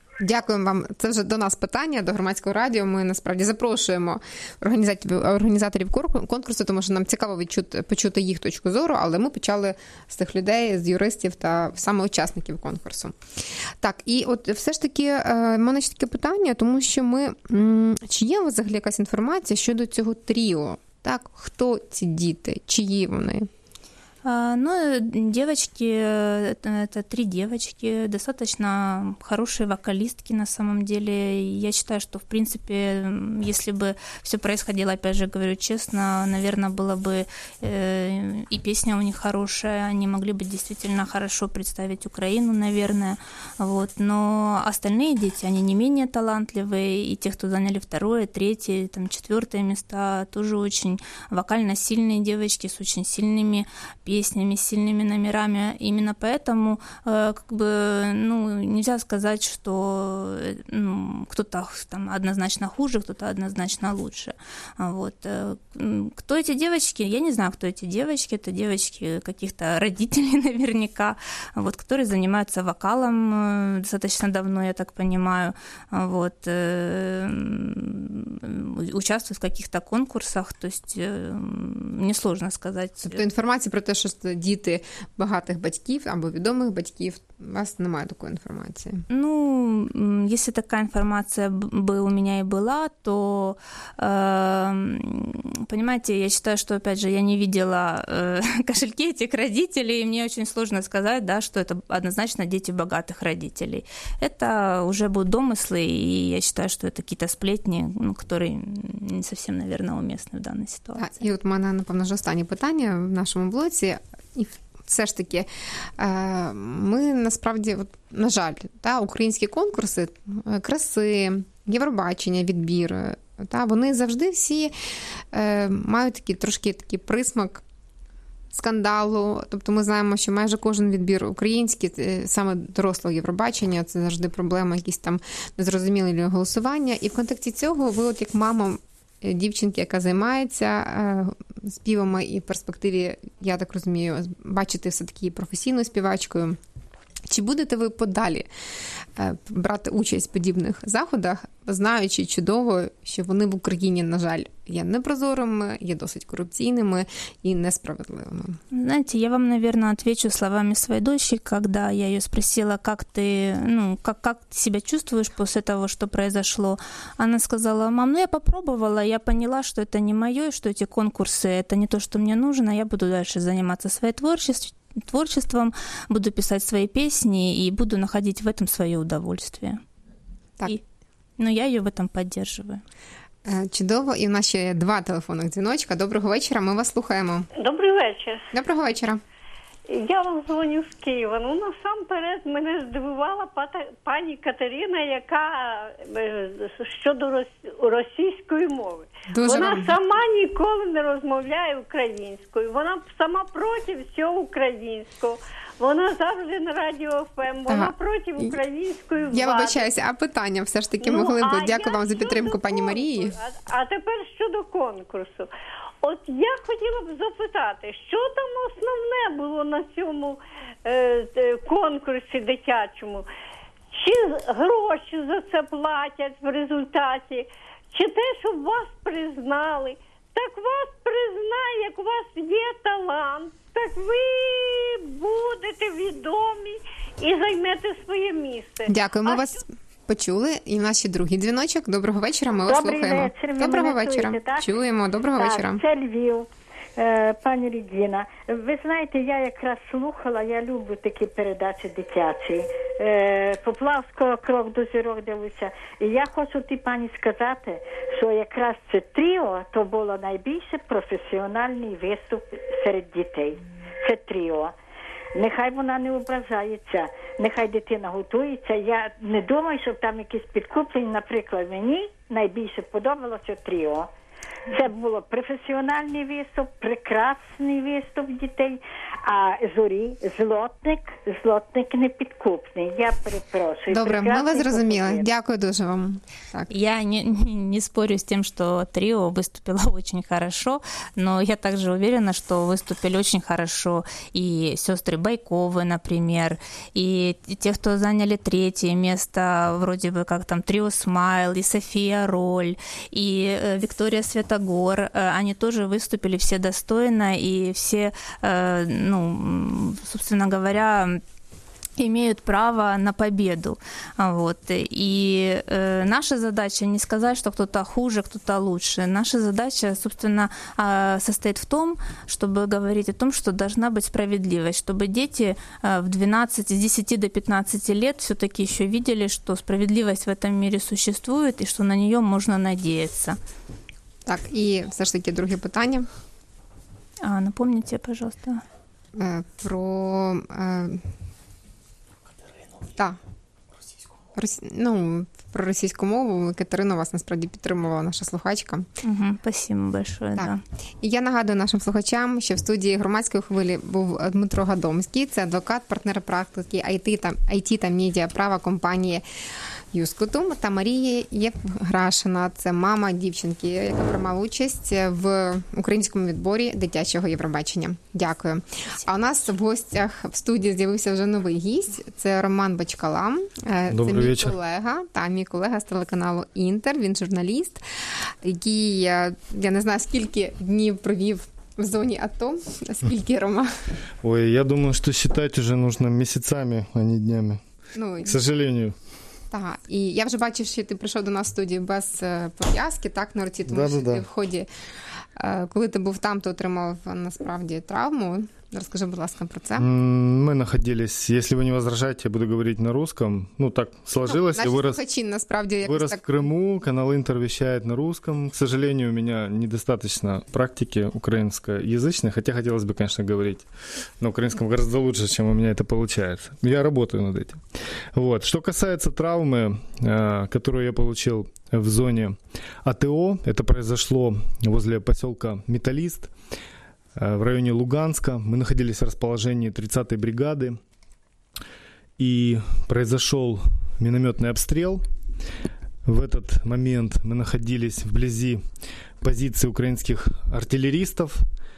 Дякуємо вам. Це вже до нас питання, до Громадського радіо. Ми насправді запрошуємо організаторів, організаторів конкурсу, тому що нам цікаво відчути, почути їх точку зору, але ми почали з тих людей, з юристів та саме учасників конкурсу. Так, і от все ж таки, в мене ще таке питання, тому що ми, чи є у вас взагалі якась інформація щодо цього тріо? Так, хто ці діти, чиї вони? Ну, девочки, это три девочки, достаточно хорошие вокалистки на самом деле. Я считаю, что, в принципе, если бы все происходило, опять же, говорю честно, наверное, было бы и песня у них хорошая, они могли бы действительно хорошо представить Украину, наверное. Вот. Но остальные дети, они не менее талантливые, и те, кто заняли второе, третье, там, четвертое места, тоже очень вокально сильные девочки с очень сильными песнями, с сильными номерами. Именно поэтому как бы, ну, нельзя сказать, что ну, кто-то там однозначно хуже, кто-то однозначно лучше. Вот. Кто эти девочки? Я не знаю, кто эти девочки. Это девочки каких-то родителей наверняка, вот, которые занимаются вокалом достаточно давно, я так понимаю. Вот. Участвуют в каких-то конкурсах. То есть несложно сказать. Тобто інформація про те, що діти багатих батьків або відомих батьків, у вас немає такої інформації? Ну, если такая информация бы у меня и была, то, э, понимаете, я считаю, что, опять же, я не видела э, кошельки этих родителей, и мне очень сложно сказать, да, что это однозначно дети богатых родителей. Это уже будут домыслы, и я считаю, что это какие-то сплетни, ну, которые не совсем, наверное, уместны в данной ситуации. А, і от у мене, напевно, вже останнє питання в нашому блоці. І все ж таки, ми насправді, от, на жаль, та, українські конкурси краси, Євробачення, відбір, та, вони завжди всі е, мають такий, трошки такий присмак скандалу. Тобто ми знаємо, що майже кожен відбір український, саме дорослого Євробачення, це завжди проблема, якісь там незрозумілі голосування. І в контексті цього ви, от як мама дівчинки, яка займається співами і в перспективі, я так розумію, бачите все-таки професійною співачкою, чи будете ви подалі брати участь в подібних заходах, знаючи чудово, що вони в Україні, на жаль, є непрозорими, є досить коррупційными и несправедливыми? Знаете, я вам, наверное, отвечу словами своей дочери, когда я ее спросила, как ты, ну, как, как ты себя чувствуешь после того, что произошло. Она сказала: мам, ну я попробовала, я поняла, что это не моё, что эти конкурсы, это не то, что мне нужно, я буду дальше заниматься своей творчеством, творчеством, буду писать свои песни и буду находить в этом свое удовольствие. Так. И, ну, я ее в этом поддерживаю. Чудово. І в нас ще є два телефонних дзвіночка. Доброго вечора, ми вас слухаємо. Добрий вечір. Доброго вечора. Я вам дзвоню з Києва. Ну, насамперед, мене здивувала пані Катерина, яка щодо російської мови. Дуже Вона вам... сама ніколи не розмовляє українською. Вона сама проти всього українського. Вона завжди на радіо еф ем, вона ага. проти української влади. Я вибачаюся, а питання все ж таки ну, могли б. Дякую вам за підтримку, пані Марії. А, а тепер щодо конкурсу. От я хотіла б запитати, що там основне було на цьому е, конкурсі дитячому? Чи гроші за це платять в результаті? Чи те, щоб вас признали? Так вас признає, як у вас є талант, так ви будете відомі і займете своє місце. Дякую, ми а вас що... почули. І в нас ще другий дзвіночок. Доброго вечора, ми вас Добрий слухаємо. Вечір. Доброго вечора. Чуєте, чуємо, доброго так, вечора. Це Львів, е, пані Рідіна. Ви знаєте, я якраз слухала, я люблю такі передачі дитячі. Е, Поплавського «Крок до зірок» дивлюся. І я хочу ті пані сказати, що якраз це тріо, то було найбільше професіональний виступ серед дітей. Це тріо. Нехай вона не ображається, нехай дитина готується. Я не думаю, що там якісь підкуплення. Наприклад, мені найбільше подобалося тріо. Це було професіональний виступ, прекрасний виступ дітей, а Зорі злотник, злотник непідкупний. Я перепрошую. Добре, ми вас зрозуміли. Дякую дуже вам. Так. Я не, не, не спорю с тем, что трио выступило очень хорошо, но я также уверена, что выступили очень хорошо и сестры Байковы, например, и те, кто заняли третье место, вроде бы как там трио Смайл, и София Роль, и Виктория Святогор, они тоже выступили все достойно, и все, ну, собственно говоря, имеют право на победу. Вот. И э, наша задача не сказать, что кто-то хуже, кто-то лучше. Наша задача, собственно, э, состоит в том, чтобы говорить о том, что должна быть справедливость, чтобы дети э, в двенадцать, с десяти до пятнадцати лет все-таки еще видели, что справедливость в этом мире существует и что на нее можно надеяться. Так, і все ж таки друге питання. А, напомните, пожалуйста. Е, про... Е... Так. Рос... Ну, про російську мову Катерина вас насправді підтримувала наша слухачка. Угу, спасибо большое. Так. Да. І я нагадую нашим слухачам, що в студії Громадської хвилі був Дмитро Гадомський, це адвокат, партнер практики ай ті та, ай ті та медіа права компанії Юскутум, та Марія Євграшина, це мама дівчинки, яка приймала участь в українському відборі дитячого Євробачення. Дякую. А у нас в гостях в студії з'явився вже новий гість, це Роман Бочкала. Добрий це мій вечір. колега, та мій колега з телеканалу Інтер, він журналіст, який, я не знаю, скільки днів провів в зоні АТО, скільки, Рома? Ой, я думаю, что считать уже нужно месяцами, а не днями, ну, к сожалению. Так, і я вже бачив, що ти прийшов до нас в студію без пов'язки, так, на руці, тому да, що да, ти да. в ході, коли ти був там, ти отримав насправді травму. Расскажи, будь ласка, про це. Мы находились, если вы не возражаете, я буду говорить на русском. Ну, так сложилось. Ну, я вырос, слухачі, насправді, вырос так... в Крыму, канал Интер вещает на русском. К сожалению, у меня недостаточно практики украинскоязычной, хотя хотелось бы, конечно, говорить на украинском гораздо лучше, чем у меня это получается. Я работаю над этим. Вот. Что касается травмы, которую я получил в зоне АТО, это произошло возле поселка Металлист, в районе Луганска. Мы находились в расположении тридцатой бригады, и произошел минометный обстрел. В этот момент мы находились вблизи позиции украинских артиллеристов,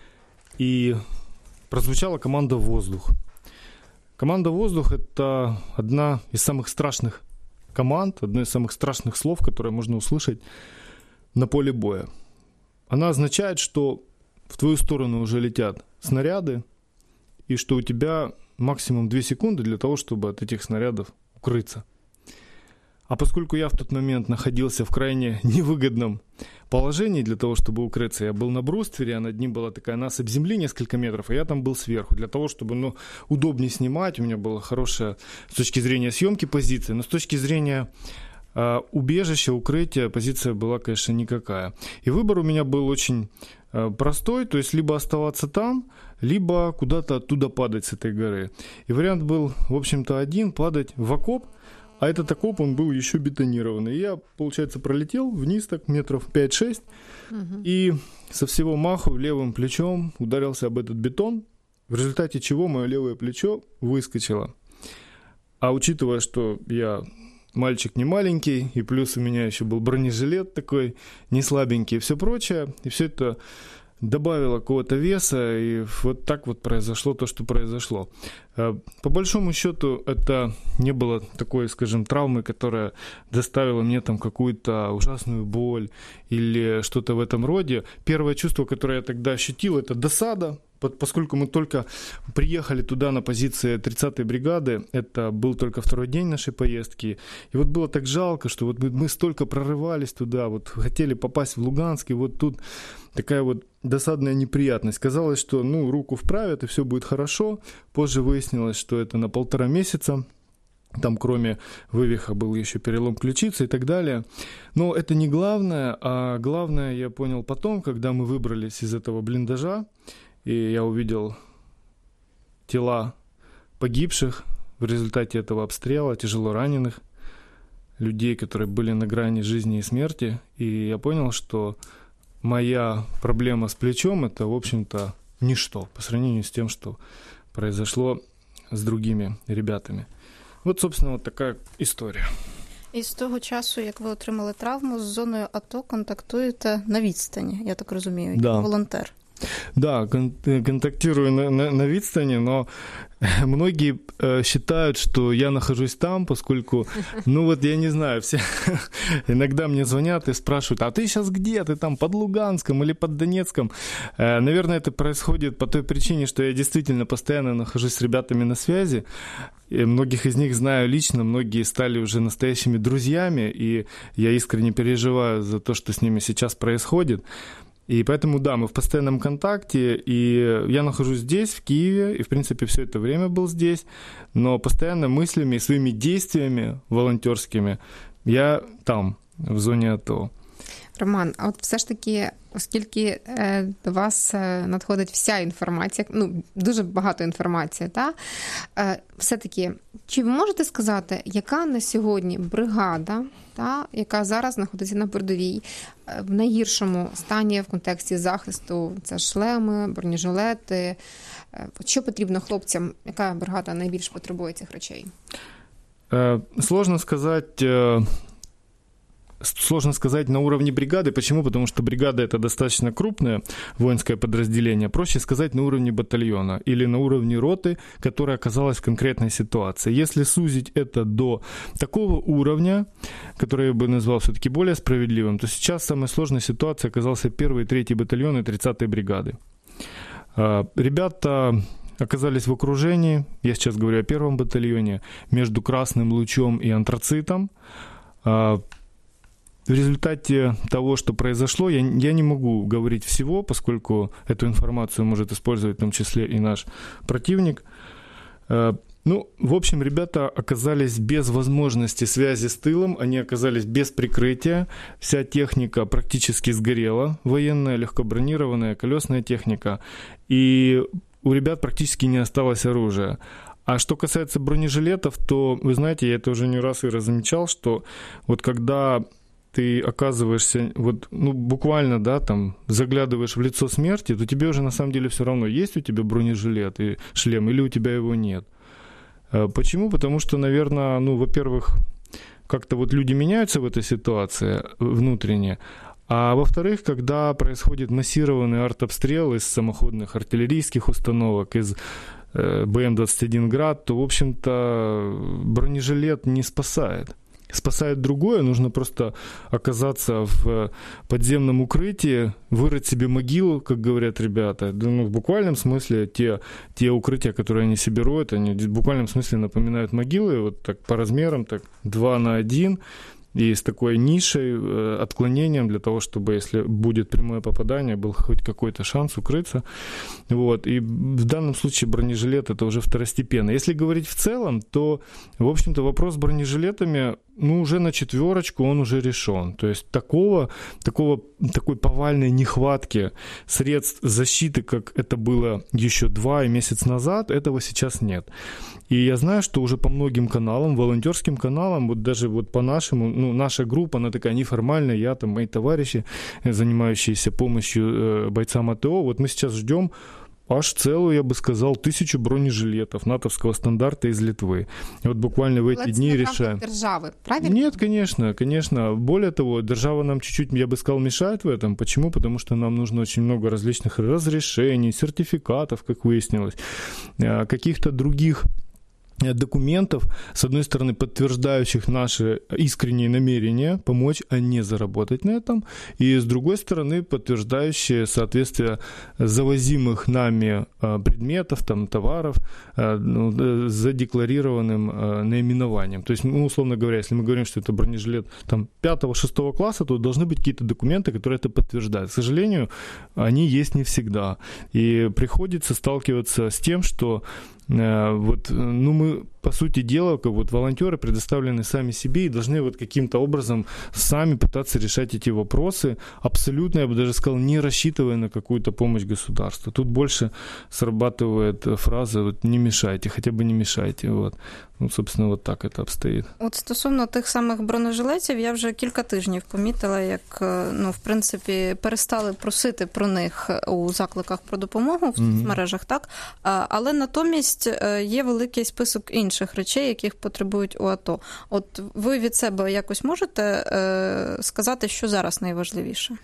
и прозвучала команда «Воздух». Команда «Воздух» — это одна из самых страшных команд, одно из самых страшных слов, которое можно услышать на поле боя. Она означает, что в твою сторону уже летят снаряды, и что у тебя максимум две секунды для того, чтобы от этих снарядов укрыться. А поскольку я в тот момент находился в крайне невыгодном положении для того, чтобы укрыться, я был на бруствере, а над ним была такая насыпь земли несколько метров, а я там был сверху, для того, чтобы, ну, удобнее снимать, у меня была хорошая с точки зрения съемки позиция, но с точки зрения э, убежища, укрытия позиция была, конечно, никакая. И выбор у меня был очень простой, то есть либо оставаться там, либо куда-то оттуда падать с этой горы. И вариант был, в общем-то, один, падать в окоп, а этот окоп, он был еще бетонированный. И я, получается, пролетел вниз так метров пять-шесть, угу. И со всего маху левым плечом ударился об этот бетон, в результате чего мое левое плечо выскочило. А учитывая, что я мальчик не маленький, и плюс у меня еще был бронежилет такой не слабенький и все прочее, и все это добавило какого-то веса, и вот так вот произошло то, что произошло. По большому счету, это не было такой, скажем, травмы, которая доставила мне там какую-то ужасную боль или что-то в этом роде. Первое чувство, которое я тогда ощутил, это досада, поскольку мы только приехали туда на позиции тридцатой бригады, это был только второй день нашей поездки, и вот было так жалко, что вот мы, мы столько прорывались туда, вот хотели попасть в Луганск, и вот тут такая вот досадная неприятность. Казалось, что, ну, руку вправят, и все будет хорошо. Позже выяснилось, что это на полтора месяца. Там кроме вывиха был еще перелом ключицы и так далее. Но это не главное, а главное я понял потом, когда мы выбрались из этого блиндажа, и я увидел тела погибших в результате этого обстрела, тяжело раненых, людей, которые были на грани жизни и смерти. И я понял, что моя проблема с плечом – это, в общем-то, ничто по сравнению с тем, что произошло с другими ребятами. Вот, собственно, вот такая исторія. І з того часу, як ви отримали травму, з зоною АТО контактуєте на відстані, я так розумію, да. як волонтер. Да, кон- контактирую на, на, на відстані, но многие э, считают, что я нахожусь там, поскольку, ну вот я не знаю, все иногда мне звонят и спрашивают, а ты сейчас где? Ты там под Луганском или под Донецком? Э, наверное, это происходит по той причине, что я действительно постоянно нахожусь с ребятами на связи. И многих из них знаю лично, многие стали уже настоящими друзьями, и я искренне переживаю за то, что с ними сейчас происходит. И поэтому, да, мы в постоянном контакте, и я нахожусь здесь, в Киеве, и, в принципе, все это время был здесь, но постоянно мыслями и своими действиями волонтерскими я там, в зоні АТО. Роман, а от все ж таки, оскільки е, до вас е, надходить вся інформація, ну, дуже багато інформації, та? Е, все-таки, чи ви можете сказати, яка на сьогодні бригада, та, яка зараз знаходиться на передовій, е, в найгіршому стані в контексті захисту? Це шлеми, бронежилети. Е, що потрібно хлопцям? Яка бригада найбільш потребує цих речей? Е, сложно сказати... Е... Сложно сказать на уровне бригады. Почему? Потому что бригада – это достаточно крупное воинское подразделение. Проще сказать на уровне батальона или на уровне роты, которая оказалась в конкретной ситуации. Если сузить это до такого уровня, который я бы назвал все-таки более справедливым, то сейчас в самой сложной ситуации оказался первый и третий батальоны тридцатой бригады. Ребята оказались в окружении, я сейчас говорю о первом батальоне, между Красным Лучом и Антрацитом. В результате того, что произошло, я, я не могу говорить всего, поскольку эту информацию может использовать в том числе и наш противник. Ну, в общем, ребята оказались без возможности связи с тылом, они оказались без прикрытия. Вся техника практически сгорела, военная, легкобронированная, колесная техника. И у ребят практически не осталось оружия. А что касается бронежилетов, то, вы знаете, я это уже не раз и размечал, что вот когда ты оказываешься, вот, ну, буквально, да, там, заглядываешь в лицо смерти, то тебе уже на самом деле все равно, есть у тебя бронежилет и шлем, или у тебя его нет. Почему? Потому что, наверное, ну, во-первых, как-то вот люди меняются в этой ситуации внутренне, а во-вторых, когда происходит массированный артобстрел из самоходных артиллерийских установок, из бэ эм двадцать один «Град», то, в общем-то, бронежилет не спасает. Спасает другое, нужно просто оказаться в подземном укрытии, вырыть себе могилу, как говорят ребята. Ну, в буквальном смысле те, те укрытия, которые они себе роют, они в буквальном смысле напоминают могилы, вот так по размерам, так два на один, и с такой нишей, отклонением для того, чтобы, если будет прямое попадание, был хоть какой-то шанс укрыться. Вот. И в данном случае бронежилет – это уже второстепенно. Если говорить в целом, то, в общем-то, вопрос с бронежилетами, ну, уже на четверочку он уже решен. То есть такого, такого, такой повальной нехватки средств защиты, как это было еще два месяца назад, этого сейчас нет. И я знаю, что уже по многим каналам, волонтерским каналам, вот даже вот по нашему, ну, наша группа, она такая неформальная, я там, мои товарищи, занимающиеся помощью э, бойцам АТО, вот мы сейчас ждем аж целую, я бы сказал, тысячу бронежилетов натовского стандарта из Литвы. И вот буквально в эти это дни решаем. Державы, правильно? Нет, конечно, конечно. Более того, держава нам чуть-чуть, я бы сказал, мешает в этом. Почему? Потому что нам нужно очень много различных разрешений, сертификатов, как выяснилось, каких-то других документов, с одной стороны, подтверждающих наши искренние намерения помочь, а не заработать на этом, и с другой стороны, подтверждающие соответствие завозимых нами предметов, там, товаров ну, с задекларированным наименованием. То есть, ну, условно говоря, если мы говорим, что это бронежилет там, пятого-шестого класса, то должны быть какие-то документы, которые это подтверждают. К сожалению, они есть не всегда. И приходится сталкиваться с тем, что вот, ну, мы по сути дела, как вот волонтеры предоставлены сами себе и должны вот каким-то образом сами пытаться решать эти вопросы, абсолютно, я бы даже сказал, не рассчитывая на какую-то помощь государства. Тут больше срабатывает фраза вот, «не мешайте», хотя бы не мешайте. Вот. Ну, собственно, от так це обстоїть. От стосовно тих самих бронежилетів, я вже кілька тижнів помітила, як, ну, в принципі, перестали просити про них у закликах про допомогу в соцмережах, mm-hmm. так? Але натомість є великий список інших речей, яких потребують у АТО. От ви від себе якось можете сказати, що зараз найважливіше?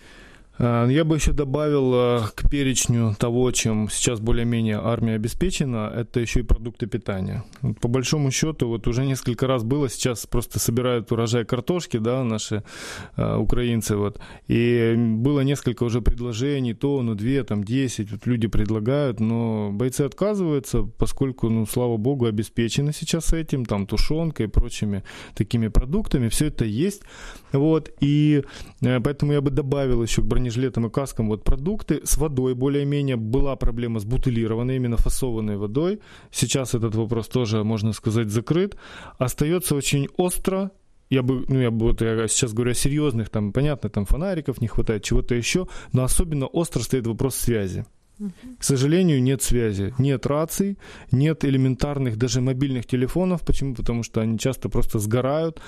Я бы еще добавил к перечню того, чем сейчас более-менее армия обеспечена, это еще и продукты питания. По большому счету, вот уже несколько раз было, сейчас просто собирают урожай картошки, да, наши а, украинцы, вот, и было несколько уже предложений, тонну, две, там, десять, вот люди предлагают, но бойцы отказываются, поскольку, ну, слава богу, обеспечены сейчас этим, там, тушенкой и прочими такими продуктами, все это есть, вот, и поэтому я бы добавил еще к бронежилетам жилетам и каскам вот продукты. С водой более-менее была проблема с бутылированной, именно фасованной водой. Сейчас этот вопрос тоже, можно сказать, закрыт. Остается очень остро. Я бы, ну, я бы вот я сейчас говорю о серьезных, там, понятно, там фонариков не хватает, чего-то еще, но особенно остро стоит вопрос связи. К сожалению, нет связи, нет раций, нет элементарных даже мобильных телефонов. Почему? Потому что они часто просто сгорают,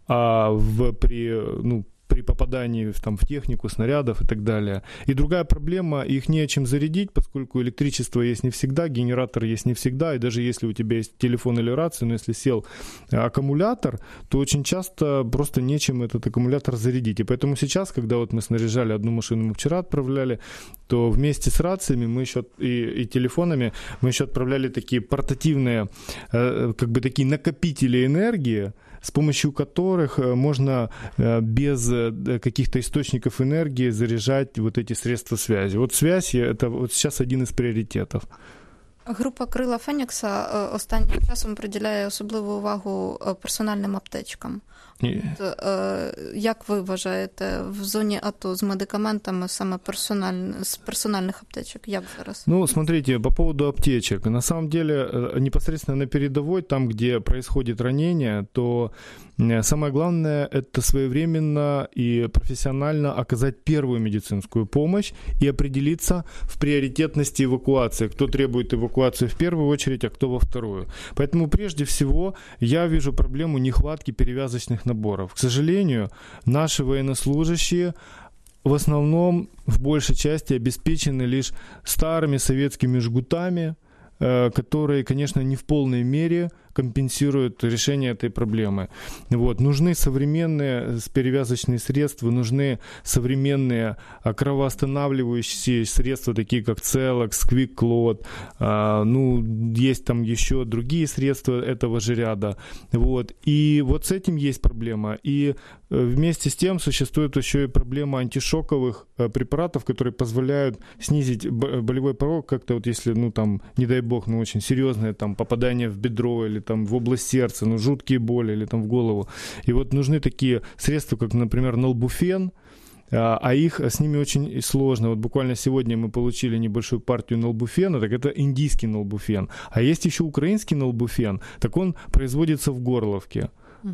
а в, при, ну, при попадании в, там, в технику, снарядов и так далее. И другая проблема, их не о чем зарядить, поскольку электричество есть не всегда, генератор есть не всегда, и даже если у тебя есть телефон или рация, но если сел аккумулятор, то очень часто просто нечем этот аккумулятор зарядить. И поэтому сейчас, когда вот мы снаряжали одну машину, мы вчера отправляли, то вместе с рациями мы еще и, и телефонами мы еще отправляли такие портативные, как бы такие накопители энергии, с помощью которых можно без каких-то источников энергии заряжать вот эти средства связи. Вот связь – это вот сейчас один из приоритетов. Група «Крила Фенікса» останнім часом приділяє особливу увагу персональним аптечкам. От, як ви вважаєте, в зоні АТО з медикаментами саме персональ... з персональних аптечок? Як зараз? Ну, смотрите, по поводу аптечек. На самом деле, непосредственно на передовой, там, где происходит ранение, то самое главное – это своевременно и профессионально оказать первую медицинскую помощь и определиться в приоритетности эвакуации. Кто требует эвакуации в первую очередь, а кто во вторую. Поэтому прежде всего я вижу проблему нехватки перевязочных наборов. К сожалению, наши военнослужащие в основном в большей части обеспечены лишь старыми советскими жгутами, которые, конечно, не в полной мере компенсируют решение этой проблемы. Вот. Нужны современные перевязочные средства, нужны современные кровоостанавливающие средства, такие как Целокс, Квикклот, а, ну, есть там еще другие средства этого же ряда. Вот. И вот с этим есть проблема. И вместе с тем существует еще и проблема антишоковых препаратов, которые позволяют снизить болевой порог, как-то вот если, ну, там, не дай бог, ну, очень серьезное там попадание в бедро или там в область сердца, ну, жуткие боли или там в голову. И вот нужны такие средства, как, например, нолбуфен, а их с ними очень сложно. Вот буквально сегодня мы получили небольшую партию нолбуфена, так это индийский нолбуфен. А есть еще украинский нолбуфен, так он производится в Горловке.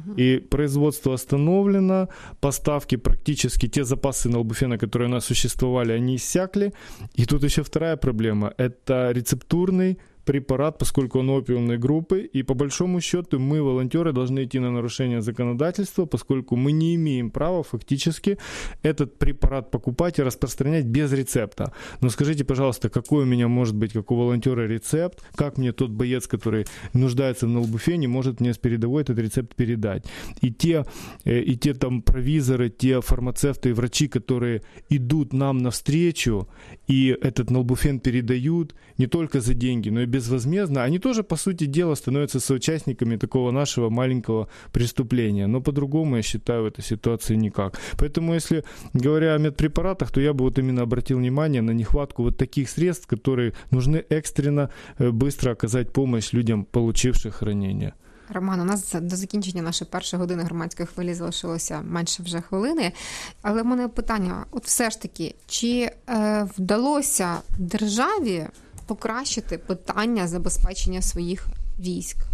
И производство остановлено, поставки практически, те запасы нолбуфена, которые у нас существовали, они иссякли. И тут еще вторая проблема, это рецептурный препарат, поскольку он опиумной группы, и по большому счету мы, волонтеры, должны идти на нарушение законодательства, поскольку мы не имеем права фактически этот препарат покупать и распространять без рецепта. Но скажите, пожалуйста, какой у меня может быть, как у волонтера, рецепт, как мне тот боец, который нуждается в нолбуфене, может мне с передовой этот рецепт передать? И те, и те там провизоры, те фармацевты и врачи, которые идут нам навстречу и этот нолбуфен передают не только за деньги, но и без безвозмездно, они тоже, по сути дела, становятся соучастниками такого нашего маленького преступления. Но по-другому, я считаю, в этой ситуации никак. Поэтому, если говоря о медпрепаратах, то я бы вот именно обратил внимание на нехватку вот таких средств, которые нужны экстренно, быстро оказать помощь людям, получивших ранения. Роман, у нас до закінчення нашої першої години громадської хвилі залишилося менше вже хвилини. Але в мене питання, от все ж таки, чи е, вдалося державі покращити питання забезпечення своїх військ?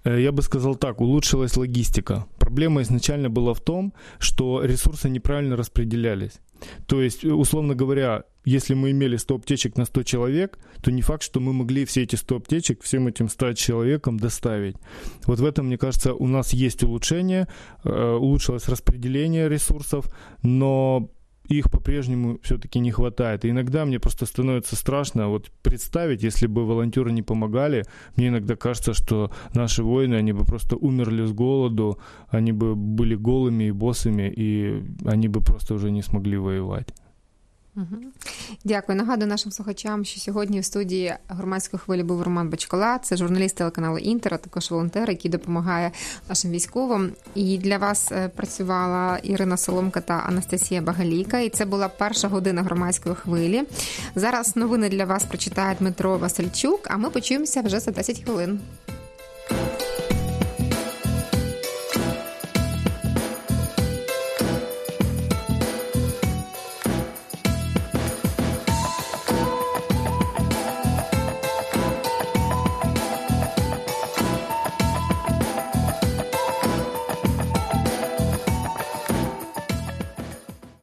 Я бы сказал так, улучшилась логистика. Проблема изначально была в том, что ресурсы неправильно распределялись. То есть, условно говоря, если мы имели сто аптечек на сто человек, то не факт, что мы могли все эти сто аптечек всем этим ста человекам доставить. Вот в этом, мне кажется, у нас есть улучшение, улучшилось распределение ресурсов, но их по-прежнему все-таки не хватает. И иногда мне просто становится страшно вот представить, если бы волонтеры не помогали, мне иногда кажется, что наши воины, они бы просто умерли с голоду, они бы были голыми и босыми, и они бы просто уже не смогли воевать. Дякую. Нагадую нашим слухачам, що сьогодні в студії громадської хвилі був Роман Бочкола, це журналіст телеканалу «Інтер», а також волонтер, який допомагає нашим військовим. І для вас працювала Ірина Соломка та Анастасія Багалійка, і це була перша година громадської хвилі. Зараз новини для вас прочитає Дмитро Васильчук, а ми почуємося вже за десять хвилин.